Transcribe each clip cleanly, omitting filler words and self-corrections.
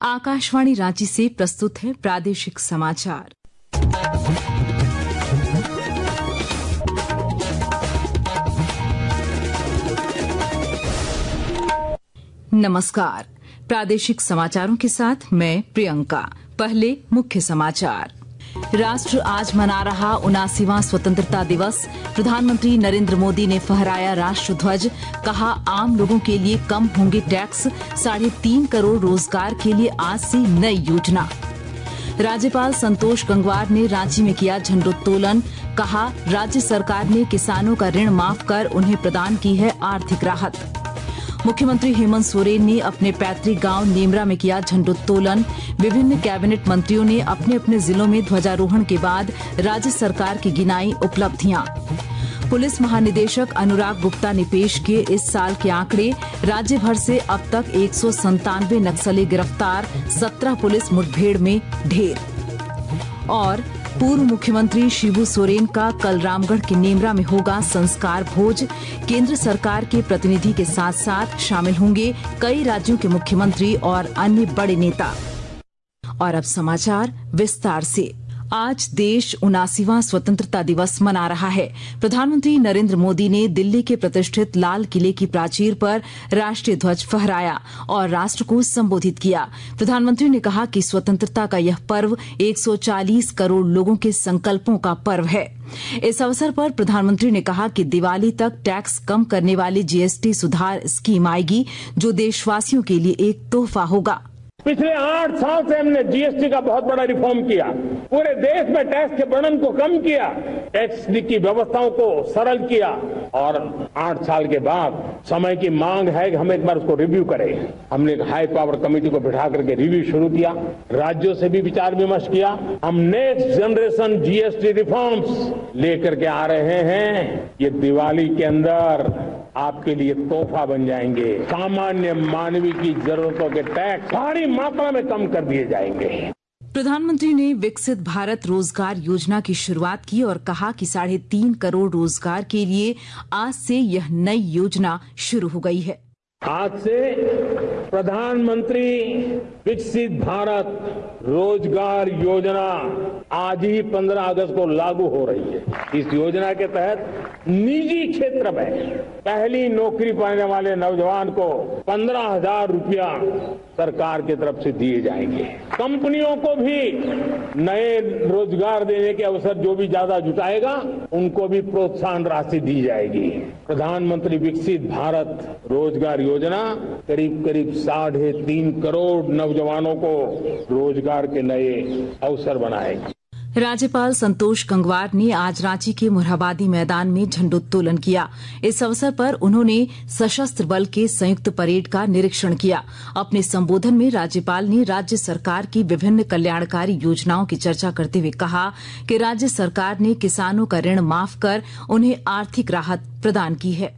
आकाशवाणी रांची से प्रस्तुत है प्रादेशिक समाचार। नमस्कार, प्रादेशिक समाचारों के साथ मैं प्रियंका। पहले मुख्य समाचार। राष्ट्र आज मना रहा 79वां स्वतंत्रता दिवस। प्रधानमंत्री नरेंद्र मोदी ने फहराया राष्ट्रध्वज। कहा, आम लोगों के लिए कम होंगे टैक्स। 3.5 करोड़ रोजगार के लिए आज से नई योजना। राज्यपाल संतोष गंगवार ने रांची में किया झंडोत्तोलन। कहा, राज्य सरकार ने किसानों का ऋण माफ कर उन्हें प्रदान की है आर्थिक राहत। मुख्यमंत्री हेमंत सोरेन ने अपने पैतृक गांव नेमरा में किया झंडोत्तोलन। विभिन्न कैबिनेट मंत्रियों ने अपने अपने जिलों में ध्वजारोहण के बाद राज्य सरकार की गिनाई उपलब्धियां। पुलिस महानिदेशक अनुराग गुप्ता ने पेश किए इस साल के आंकड़े। राज्य भर से अब तक 197 नक्सली गिरफ्तार, 17 पुलिस मुठभेड़ में ढेर। और पूर्व मुख्यमंत्री शिबू सोरेन का कल रामगढ़ के नेमरा में होगा संस्कार भोज। केंद्र सरकार के प्रतिनिधि के साथ साथ शामिल होंगे कई राज्यों के मुख्यमंत्री और अन्य बड़े नेता। और अब समाचार विस्तार से। आज देश 79वां स्वतंत्रता दिवस मना रहा है। प्रधानमंत्री नरेंद्र मोदी ने दिल्ली के प्रतिष्ठित लाल किले की प्राचीर पर राष्ट्रीय ध्वज फहराया और राष्ट्र को संबोधित किया। प्रधानमंत्री ने कहा कि स्वतंत्रता का यह पर्व 140 करोड़ लोगों के संकल्पों का पर्व है। इस अवसर पर प्रधानमंत्री ने कहा कि दिवाली तक टैक्स कम करने वाली जीएसटी सुधार स्कीम आएगी, जो देशवासियों के लिए एक तोहफा होगा। पिछले 8 साल से हमने जीएसटी का बहुत बड़ा रिफॉर्म किया। पूरे देश में टैक्स के बर्डन को कम किया, टैक्स की व्यवस्थाओं को सरल किया और 8 साल के बाद समय की मांग है कि हम एक बार उसको रिव्यू करें। हमने एक हाई पावर कमेटी को बिठा करके रिव्यू शुरू किया, राज्यों से भी विचार विमर्श किया। हम नेक्स्ट जनरेशन जीएसटी रिफॉर्म्स लेकर के आ रहे हैं। ये दिवाली के अंदर आपके लिए तोहफा बन जाएंगे। सामान्य मानवीय की जरूरतों के टैक्स भारी मात्रा में कम कर दिए जाएंगे। प्रधानमंत्री ने विकसित भारत रोजगार योजना की शुरुआत की और कहा कि 3.5 करोड़ रोजगार के लिए आज से यह नई योजना शुरू हो गई है। आज से प्रधानमंत्री विकसित भारत रोजगार योजना आज ही 15 अगस्त को लागू हो रही है। इस योजना के तहत निजी क्षेत्र में पहली नौकरी पाने वाले नौजवान को 15,000 रुपया सरकार की तरफ से दिए जाएंगे। कंपनियों को भी नए रोजगार देने के अवसर जो भी ज्यादा जुटाएगा उनको भी प्रोत्साहन राशि दी जाएगी। प्रधानमंत्री विकसित भारत रोजगार योजना करीब 3.5 करोड़ नौजवानों को रोजगार के नए अवसर बनाएगी। राज्यपाल संतोष गंगवार ने आज रांची के मोरहाबादी मैदान में झंडोत्तोलन किया। इस अवसर पर उन्होंने सशस्त्र बल के संयुक्त परेड का निरीक्षण किया। अपने संबोधन में राज्यपाल ने राज्य सरकार की विभिन्न कल्याणकारी योजनाओं की चर्चा करते हुए कहा कि राज्य सरकार ने किसानों का ऋण माफ कर उन्हें आर्थिक राहत प्रदान की है।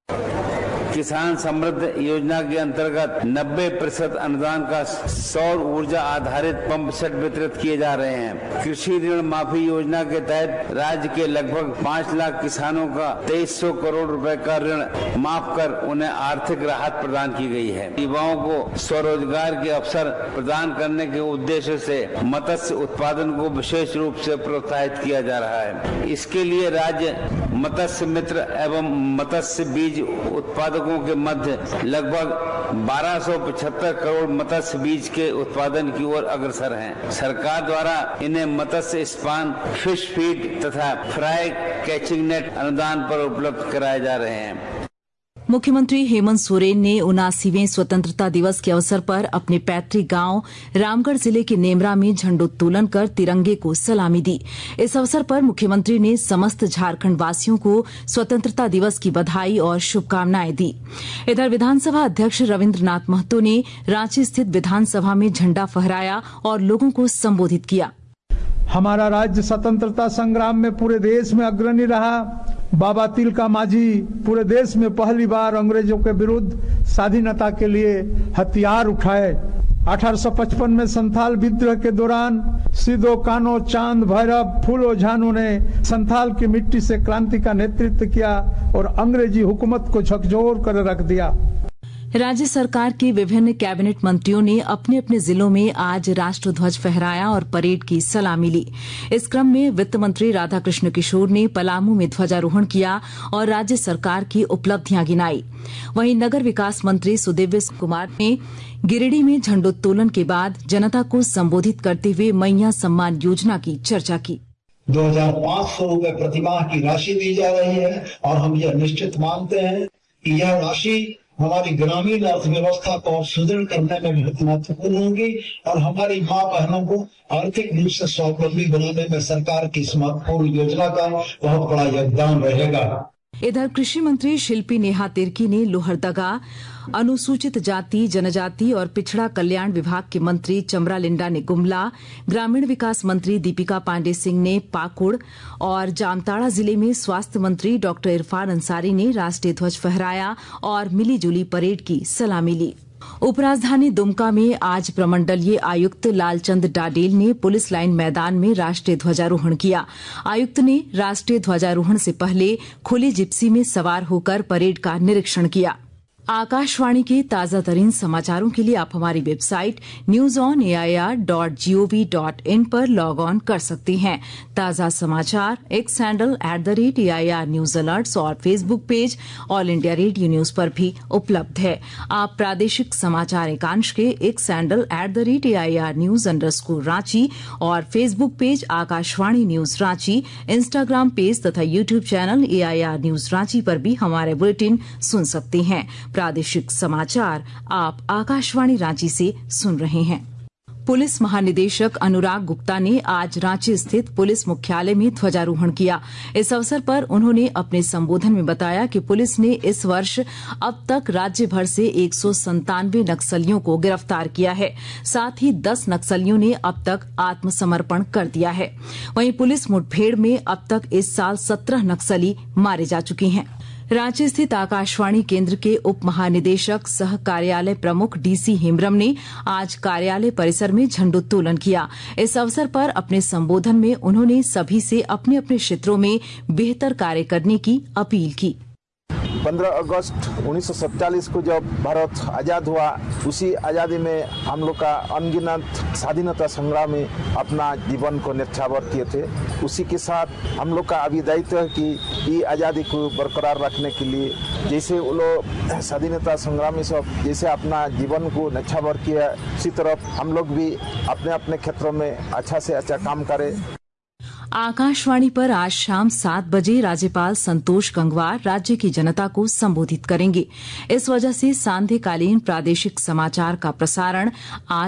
किसान समृद्ध योजना के अंतर्गत 90% अनुदान का सौर ऊर्जा आधारित पंप सेट वितरित किए जा रहे हैं। कृषि ऋण माफी योजना के तहत राज्य के लगभग 5 लाख किसानों का 2300 करोड़ रुपए का ऋण माफ कर उन्हें आर्थिक राहत प्रदान की गई है। युवाओं को स्वरोजगार के अवसर प्रदान करने के उद्देश्य से मत्स्य उत्पादन को विशेष रूप से प्रोत्साहित किया जा रहा है। इसके लिए राज्य मत्स्य मित्र एवं मत्स्य बीज उत्पादकों के मध्य लगभग 1275 करोड़ मत्स्य बीज के उत्पादन की ओर अग्रसर हैं। सरकार द्वारा इन्हें मत्स्य स्पान, फिश फीड तथा फ्राई कैचिंग नेट अनुदान पर उपलब्ध कराए जा रहे हैं। मुख्यमंत्री हेमंत सोरेन ने 79वें स्वतंत्रता दिवस के अवसर पर अपने पैतृक गांव रामगढ़ जिले के नेमरा में झंडोत्तोलन कर तिरंगे को सलामी दी। इस अवसर पर मुख्यमंत्री ने समस्त झारखंड वासियों को स्वतंत्रता दिवस की बधाई और शुभकामनाएं दी। इधर विधानसभा अध्यक्ष रविन्द्रनाथ महतो ने रांची स्थित विधानसभा में झंडा फहराया और लोगों को संबोधित किया। हमारा राज्य स्वतंत्रता संग्राम में पूरे देश में अग्रणी रहा। बाबा तिलका मांझी पूरे देश में पहली बार अंग्रेजों के विरुद्ध स्वाधीनता के लिए हथियार उठाए। 1855 में संथाल विद्रोह के दौरान सिदो कानो, चांद भैरव, फूलो झानो ने संथाल की मिट्टी से क्रांति का नेतृत्व किया और अंग्रेजी हुकूमत को झकझोर कर रख दिया। राज्य सरकार के विभिन्न कैबिनेट मंत्रियों ने अपने अपने जिलों में आज राष्ट्रध्वज फहराया और परेड की सलामी ली। इस क्रम में वित्त मंत्री राधाकृष्ण किशोर ने पलामू में ध्वजारोहण किया और राज्य सरकार की उपलब्धियां गिनाई। वहीं नगर विकास मंत्री सुदिव्य कुमार ने गिरिडीह में झंडोत्तोलन के बाद जनता को संबोधित करते हुए मैया सम्मान योजना की चर्चा की। 2500 रुपए प्रतिमाह की राशि दी जा रही है और हम यह निश्चित मानते हैं कि यह राशि हमारी ग्रामीण अर्थव्यवस्था को सुदृढ़ करने में बहुत महत्वपूर्ण होगी और हमारी माँ बहनों को आर्थिक रूप से स्वावलंबी बनाने में सरकार की इस महत्वपूर्ण योजना का बहुत बड़ा योगदान रहेगा। इधर कृषि मंत्री शिल्पी नेहा तिर्की ने लोहरदगा, अनुसूचित जाति जनजाति और पिछड़ा कल्याण विभाग के मंत्री चमरा लिंडा ने गुमला, ग्रामीण विकास मंत्री दीपिका पांडे सिंह ने पाकुड़ और जामताड़ा जिले में स्वास्थ्य मंत्री डॉक्टर इरफान अंसारी ने राष्ट्रीय ध्वज फहराया और मिलीजुली परेड की सलामी ली। उपराजधानी दुमका में आज प्रमंडलीय आयुक्त लालचंद डाडेल ने पुलिस लाइन मैदान में राष्ट्रीय ध्वजारोहण किया। आयुक्त ने राष्ट्रीय ध्वजारोहण से पहले खुली जिप्सी में सवार होकर परेड का निरीक्षण किया। आकाशवाणी के ताजा तरीन समाचारों के लिए आप हमारी वेबसाइट newsonair.gov.in पर लॉग ऑन कर सकते हैं। ताजा समाचार X handle @AIR news alerts और Facebook page all India radio news पर भी उपलब्ध है। आप प्रादेशिक समाचार एकांश के X handle @AIR news _Ranchi और Facebook page Akashvani news Ranchi, Instagram page तथा YouTube channel AIR news Ranchi पर भी हमारे बुलेटिन सुन सकते हैं। प्रादेशिक समाचार आप आकाशवाणी रांची से सुन रहे हैं। पुलिस महानिदेशक अनुराग गुप्ता ने आज रांची स्थित पुलिस मुख्यालय में ध्वजारोहण किया। इस अवसर पर उन्होंने अपने संबोधन में बताया कि पुलिस ने इस वर्ष अब तक राज्य भर से 197 नक्सलियों को गिरफ्तार किया है। साथ ही 10 नक्सलियों ने अब तक आत्मसमर्पण कर दिया है। वहीं पुलिस मुठभेड़ में अब तक इस साल 17 नक्सली मारे जा चुके हैं। रांची स्थित आकाशवाणी केंद्र के उप महानिदेशक सह कार्यालय प्रमुख DC हेम्ब्रम ने आज कार्यालय परिसर में झंडोत्तोलन किया। इस अवसर पर अपने संबोधन में उन्होंने सभी से अपने अपने क्षेत्रों में बेहतर कार्य करने की अपील की। 15 अगस्त 1947 को जब भारत आज़ाद हुआ, उसी आज़ादी में हम लोग का अनगिनत स्वाधीनता संग्राम में अपना जीवन को न्यौछावर किए थे। उसी के साथ हम लोग का अभी दायित्व है कि ये आज़ादी को बरकरार रखने के लिए जैसे वो लोग स्वाधीनता संग्राम में सब जैसे अपना जीवन को न्यौछावर किया, उसी तरफ हम लोग भी अपने अपने क्षेत्रों में अच्छा से अच्छा काम करें। आकाशवाणी पर आज शाम 7 बजे राज्यपाल संतोष गंगवार राज्य की जनता को संबोधित करेंगे। इस वजह से सांध्यकालीन प्रादेशिक समाचार का प्रसारण आज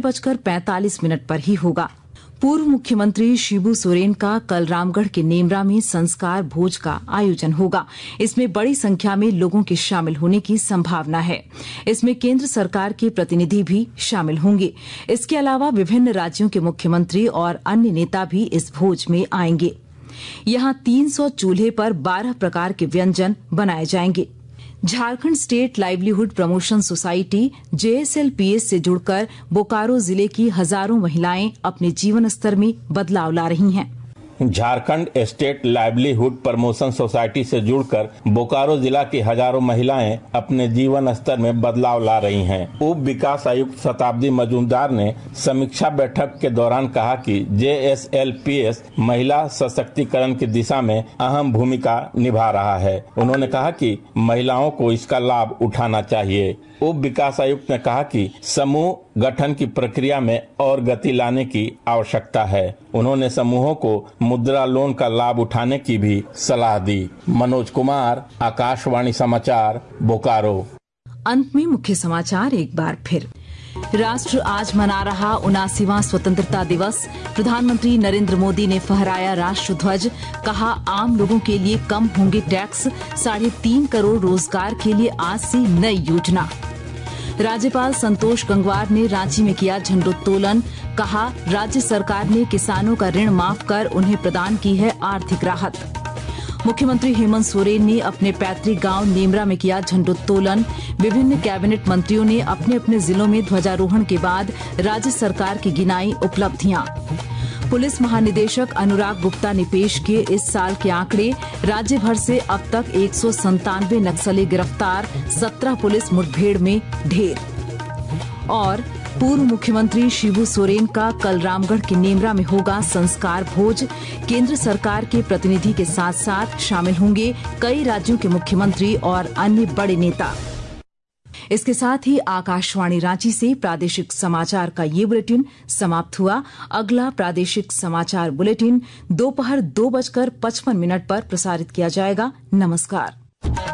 6:45 पर ही होगा। पूर्व मुख्यमंत्री शिबू सोरेन का कल रामगढ़ के नेमरा में संस्कार भोज का आयोजन होगा। इसमें बड़ी संख्या में लोगों के शामिल होने की संभावना है। इसमें केंद्र सरकार के प्रतिनिधि भी शामिल होंगे। इसके अलावा विभिन्न राज्यों के मुख्यमंत्री और अन्य नेता भी इस भोज में आएंगे। यहां 300 चूल्हे पर 12 प्रकार के व्यंजन बनाए जाएंगे। Jharkhand state livelihood promotion society JSLPS से जुड़कर बोकारो जिले की हजारों महिलाएं अपने जीवन स्तर में बदलाव ला रही हैं। Jharkhand state livelihood promotion society से जुड़कर बोकारो जिला की हजारों महिलाएं अपने जीवन स्तर में बदलाव ला रही हैं। उप विकास आयुक्त शताब्दी मजूमदार ने समीक्षा बैठक के दौरान कहा कि JSLPS महिला सशक्तिकरण की दिशा में अहम भूमिका निभा रहा है। उन्होंने कहा कि महिलाओं को इसका लाभ उठाना चाहिए। उप विकास आयुक्त ने कहा कि समूह गठन की प्रक्रिया में और गति लाने की आवश्यकता है। उन्होंने समूहों को मुद्रा लोन का लाभ उठाने की भी सलाह दी। मनोज कुमार, आकाशवाणी समाचार, बोकारो। अंत में मुख्य समाचार एक बार फिर। राष्ट्र आज मना रहा 79वां स्वतंत्रता दिवस। प्रधानमंत्री नरेंद्र मोदी ने फहराया राष्ट्र ध्वज। कहा आम लोगों के लिए कम होंगे टैक्स। 3.5 करोड़ रोजगार के लिए आज से नई योजना। राज्यपाल संतोष गंगवार ने रांची में किया झंडोत्तोलन। कहा राज्य सरकार ने किसानों का ऋण माफ कर उन्हें प्रदान की है आर्थिक राहत। मुख्यमंत्री हेमंत सोरेन ने अपने पैतृक गांव नेमरा में किया झंडोत्तोलन। विभिन्न कैबिनेट मंत्रियों ने अपने अपने जिलों में ध्वजारोहण के बाद राज्य सरकार की गिनाई उपलब्धियां। पुलिस महानिदेशक अनुराग गुप्ता ने पेश किए इस साल के आंकड़े। राज्य भर से अब तक 197 नक्सली गिरफ्तार, 17 पुलिस मुठभेड़ में ढेर। और पूर्व मुख्यमंत्री शिबू सोरेन का कल रामगढ़ के नेमरा में होगा संस्कार भोज। केंद्र सरकार के प्रतिनिधि के साथ साथ शामिल होंगे कई राज्यों के मुख्यमंत्री और अन्य बड़े नेता। इसके साथ ही आकाशवाणी रांची से प्रादेशिक समाचार का ये बुलेटिन समाप्त हुआ। अगला प्रादेशिक समाचार बुलेटिन दोपहर 2:55 पर प्रसारित किया जाएगा। नमस्कार।